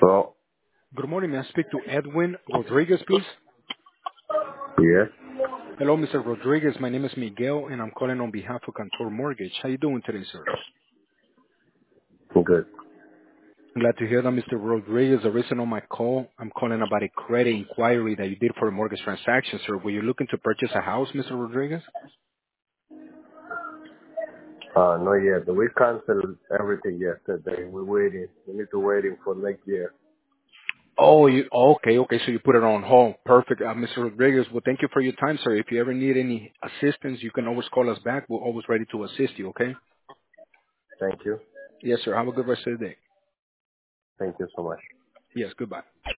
Well, Good morning. May I speak to Edwin Rodriguez, please? yes, Hello, Mr. Rodriguez. My name is Miguel, and I'm calling on behalf of Contour Mortgage. How you doing today, sir? I'm good. I'm glad to hear that, Mr. Rodriguez. The reason on my call, I'm calling about a credit inquiry that you did for a mortgage transaction, sir. Were you looking to purchase a house, Mr. Rodriguez? Not yet. We canceled everything yesterday. We're waiting. We need to waiting for next year. Oh, okay. So you put it on hold. Perfect, Mr. Rodriguez. Well, thank you for your time, sir. If you ever need any assistance, you can always call us back. We're always ready to assist you, okay? Thank you. Yes, sir. Have a good rest of the day. Thank you so much. Yes, goodbye.